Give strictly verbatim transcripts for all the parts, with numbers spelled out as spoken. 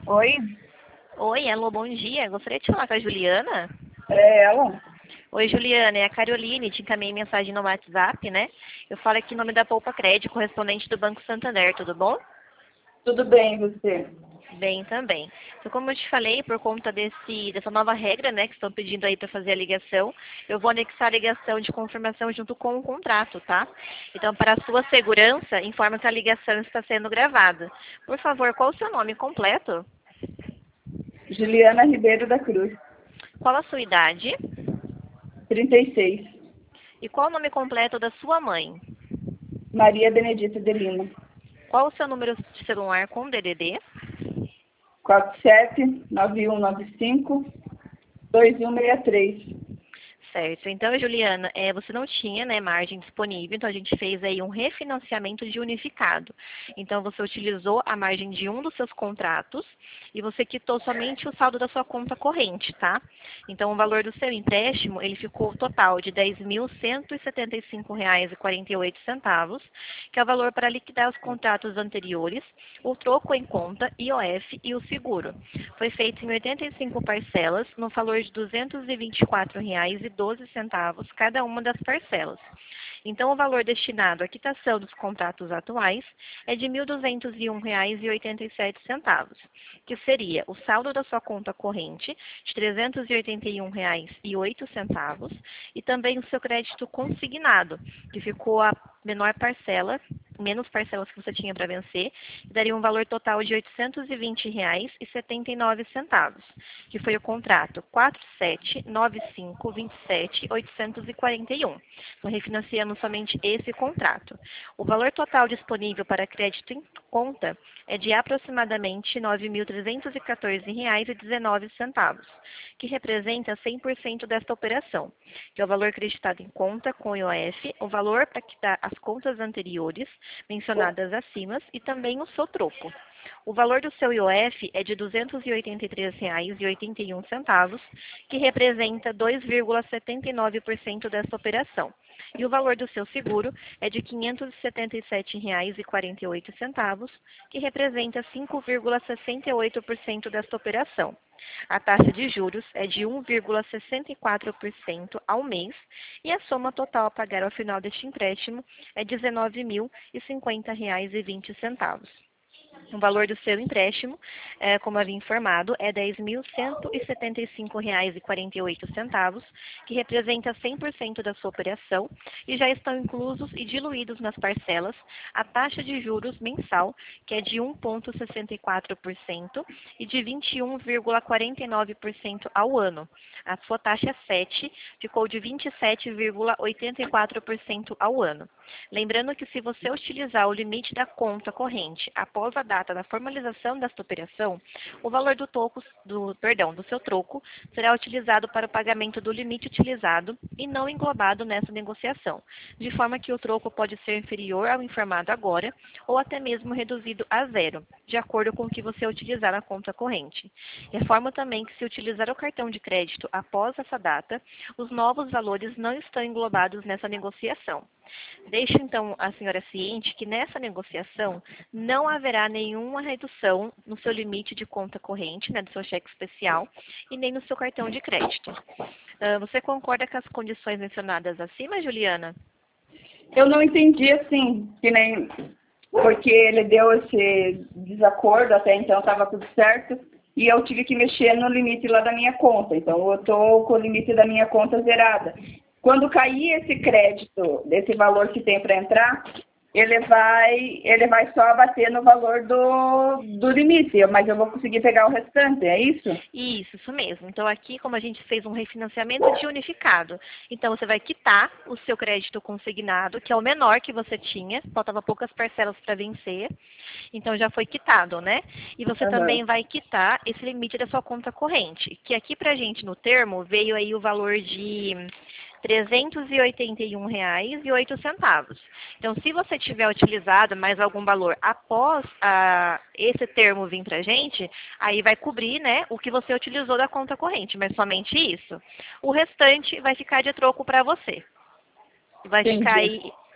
Oi, Oi, alô, bom dia. Gostaria de falar com a Juliana. é ela? Oi, Juliana, é a Caroline, te encaminhei mensagem no WhatsApp, né? Eu falo aqui em nome da Poupa Crédito, correspondente do Banco Santander, tudo bom? Tudo bem, você? Bem também. Então, como eu te falei, por conta desse, dessa nova regra, né, que estão pedindo aí para fazer a ligação, eu vou anexar a ligação de confirmação junto com o contrato, tá? Então, para a sua segurança, informa que a ligação está sendo gravada. Por favor, qual o seu nome completo? Juliana Ribeiro da Cruz, Qual a sua idade? trinta e seis. E qual o nome completo da sua mãe? Maria Benedita de Lima, Qual o seu número de celular com D D D? quatro sete nove um nove cinco dois um seis três. Certo. Então, Juliana, é, você não tinha, né, margem disponível, então a gente fez aí um refinanciamento de unificado. Então, você utilizou a margem de um dos seus contratos e você quitou somente o saldo da sua conta corrente, tá? Então, o valor do seu empréstimo, ele ficou total de dez mil cento e setenta e cinco reais e quarenta e oito centavos, que é o valor para liquidar os contratos anteriores, o troco em conta, I O F e o seguro. Foi feito em oitenta e cinco parcelas, no valor de duzentos e vinte e quatro reais e doze centavos cada uma das parcelas. Então, o valor destinado à quitação dos contratos atuais é de mil duzentos e um reais e oitenta e sete centavos, que seria o saldo da sua conta corrente de trezentos e oitenta e um reais e oito centavos e também o seu crédito consignado, que ficou a menor parcela, menos parcelas que você tinha para vencer, que daria um valor total de oitocentos e vinte reais e setenta e nove centavos, que foi o contrato quatro sete nove cinco dois sete oitocentos e quarenta e um. Então, refinanciamos somente esse contrato. O valor total disponível para crédito em conta é de aproximadamente nove mil trezentos e quatorze reais e dezenove centavos, que representa cem por cento desta operação, que é o valor creditado em conta com I O F, o valor para quitar as contas anteriores mencionadas acima e também o seu troco. O valor do seu I O F é de duzentos e oitenta e três reais e oitenta e um centavos, que representa dois vírgula setenta e nove por cento desta operação. E o valor do seu seguro é de quinhentos e setenta e sete reais e quarenta e oito centavos, que representa cinco vírgula sessenta e oito por cento desta operação. A taxa de juros é de um vírgula sessenta e quatro por cento ao mês e a soma total a pagar ao final deste empréstimo é dezenove mil e cinquenta reais e vinte centavos. O valor do seu empréstimo, é, como havia informado, é dez mil cento e setenta e cinco reais e quarenta e oito centavos, que representa cem por cento da sua operação e já estão inclusos e diluídos nas parcelas a taxa de juros mensal, que é de um vírgula sessenta e quatro por cento e de vinte e um vírgula quarenta e nove por cento ao ano. A sua taxa sete ficou de vinte e sete vírgula oitenta e quatro por cento ao ano. Lembrando que se você utilizar o limite da conta corrente após a data da formalização desta operação, o valor do, toco, do, perdão, do seu troco será utilizado para o pagamento do limite utilizado e não englobado nessa negociação, de forma que o troco pode ser inferior ao informado agora ou até mesmo reduzido a zero, de acordo com o que você utilizar na conta corrente. Informo também que se utilizar o cartão de crédito após essa data, os novos valores não estão englobados nessa negociação. Deixo então a senhora ciente que nessa negociação não haverá nenhuma redução no seu limite de conta corrente, né, do seu cheque especial, e nem no seu cartão de crédito. Uh, você concorda com as condições mencionadas acima, Juliana? Eu não entendi assim, que nem porque ele deu esse desacordo, até então estava tudo certo, e eu tive que mexer no limite lá da minha conta. Então, eu estou com o limite da minha conta zerada. Quando cair esse crédito, desse valor que tem para entrar, ele vai, ele vai só abater no valor do, do limite, mas eu vou conseguir pegar o restante, é isso? Isso, isso mesmo. Então, aqui, como a gente fez um refinanciamento de unificado, então você vai quitar o seu crédito consignado, que é o menor que você tinha, faltava poucas parcelas para vencer, então já foi quitado, né? E você Uhum. também vai quitar esse limite da sua conta corrente, que aqui pra gente no termo veio aí o valor de trezentos e oitenta e um reais e oito centavos. Então, se você tiver utilizado mais algum valor após ah, esse termo vir para a gente, aí vai cobrir, né, o que você utilizou da conta corrente, mas somente isso. O restante vai ficar de troco para você. Vai ficar Entendi. aí,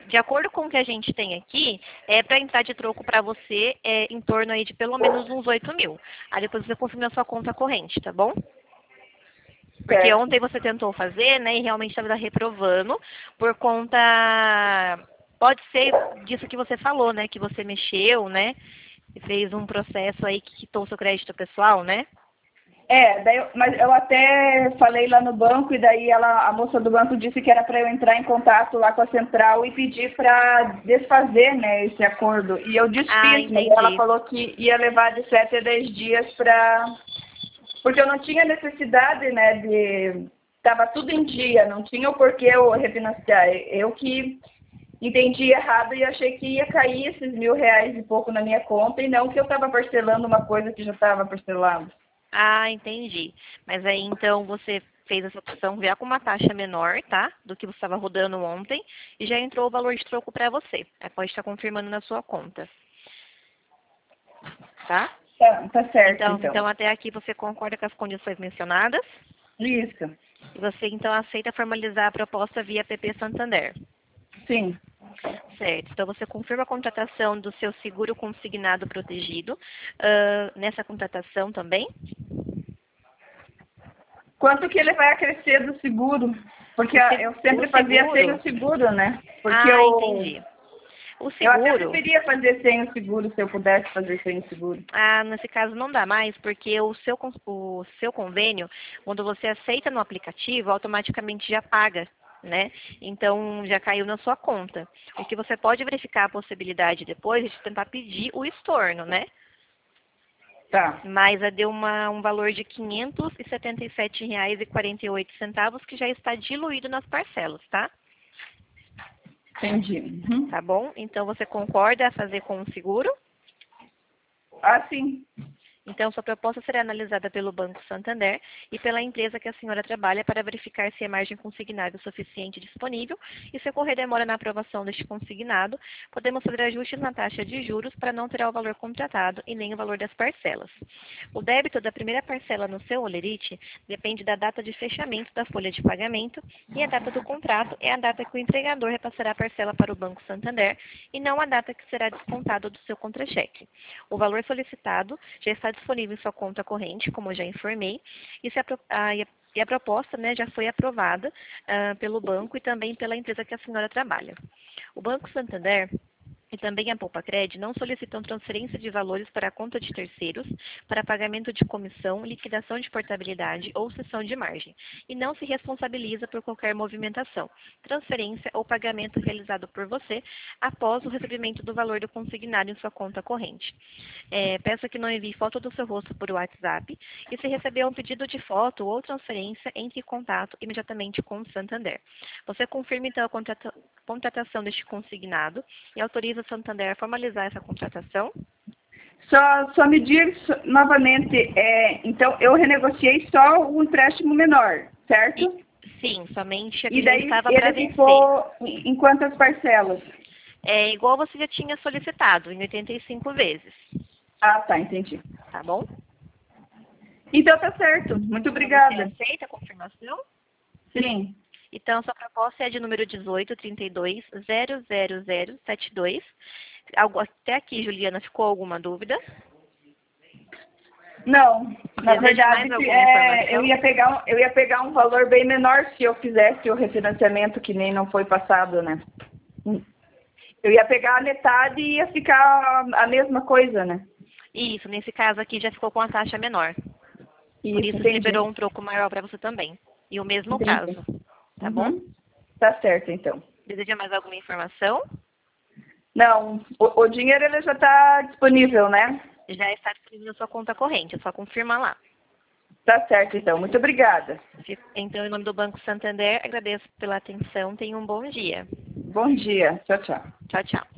De acordo com o que a gente tem aqui, é para entrar de troco para você é em torno aí de pelo menos uns oito mil. Aí depois você confirma a sua conta corrente, tá bom? Porque Certo. ontem você tentou fazer, né, e realmente estava reprovando por conta... Pode ser disso que você falou, né, que você mexeu, né, e fez um processo aí que quitou o seu crédito pessoal, né? É, daí eu- mas eu até falei lá no banco e daí ela, a moça do banco disse que era para eu entrar em contato lá com a central e pedir para desfazer, né, esse acordo. E eu Ah, desfiz, mas ela entendi. falou que ia levar de sete a dez dias para... Porque eu não tinha necessidade, né, de... Estava tudo em dia, não tinha o porquê eu refinanciar. Eu que entendi errado e achei que ia cair esses mil reais e pouco na minha conta e não que eu estava parcelando uma coisa que já estava parcelada. Ah, entendi. Mas aí então você fez essa opção já com uma taxa menor, tá? Do que você estava rodando ontem e já entrou o valor de troco para você. Aí pode estar confirmando na sua conta, tá? Tá, tá certo, Então, então. então até aqui você concorda com as condições mencionadas Isso, e você então aceita formalizar a proposta via P P Santander. sim. Certo. Então você confirma a contratação do seu seguro consignado protegido. Ah, nessa contratação também? Quanto que ele vai acrescer do seguro? Porque O, ah, se- eu o sempre fazia sem seguro? o seguro, né? Porque Ah, eu, entendi. O eu até seguro, preferia fazer sem o seguro, se eu pudesse fazer sem o seguro. ah, nesse caso não dá mais, porque o seu, con- o seu convênio, quando você aceita no aplicativo, automaticamente já paga, né? Então já caiu na sua conta. O que você pode verificar a possibilidade depois é de tentar pedir o estorno, né? Tá, Mas é deu uma, um valor de quinhentos e setenta e sete reais e quarenta e oito centavos que já está diluído nas parcelas, tá? entendi. Uhum. Tá bom? Então você concorda a fazer com o seguro? Ah, sim. Então, sua proposta será analisada pelo Banco Santander e pela empresa que a senhora trabalha para verificar se a margem consignável suficiente disponível e se ocorrer demora na aprovação deste consignado, podemos fazer ajustes na taxa de juros para não alterar o valor contratado e nem o valor das parcelas. O débito da primeira parcela no seu holerite depende da data de fechamento da folha de pagamento e a data do contrato é a data que o entregador repassará a parcela para o Banco Santander e não a data que será descontado do seu contra-cheque. O valor solicitado já está disponível em sua conta corrente, como eu já informei, e, se a, pro- a, e a e a proposta, né, já foi aprovada ah, pelo banco e também pela empresa que a senhora trabalha. O Banco Santander e também a Poupa-Cred não solicitam transferência de valores para a conta de terceiros para pagamento de comissão, liquidação de portabilidade ou cessão de margem, e não se responsabiliza por qualquer movimentação, transferência ou pagamento realizado por você após o recebimento do valor do consignado em sua conta corrente. É, peço que não envie foto do seu rosto por WhatsApp e se receber um pedido de foto ou transferência, entre em contato imediatamente com o Santander. Você confirma então a contrata- contratação deste consignado e autoriza o Santander a formalizar essa contratação? Só, só me diz novamente, é, então eu renegociei só o empréstimo menor, certo? E, sim, somente a que E já daí estava para ele vencer. ficou em em quantas parcelas? É igual você já tinha solicitado, em oitenta e cinco vezes, Ah, tá, entendi. tá bom? Então tá certo. Muito Então você obrigada. aceita a confirmação? Sim. Então, sua proposta é a de número dezoito, trinta e dois, zero zero zero sete dois. Algo, até aqui, Juliana, ficou alguma dúvida? Não, na Deseja mais verdade, alguma é, eu informação? ia pegar um, eu ia pegar um valor bem menor se eu fizesse o refinanciamento que nem não foi passado, né? Eu ia pegar a metade e ia ficar a mesma coisa, né? Isso, nesse caso aqui já ficou com a taxa menor. Por Isso, isso se entendi. liberou um troco maior para você também. E o mesmo Entendi. caso, tá bom? Uhum. Tá certo, então. Deseja mais alguma informação? Não, o, o dinheiro ele já está disponível, né? Já está disponível na sua conta corrente, é só confirmar lá. Tá certo, então. Muito obrigada. Então, em nome do Banco Santander, agradeço pela atenção. Tenha um bom dia. Bom dia. Tchau, tchau. Tchau, tchau.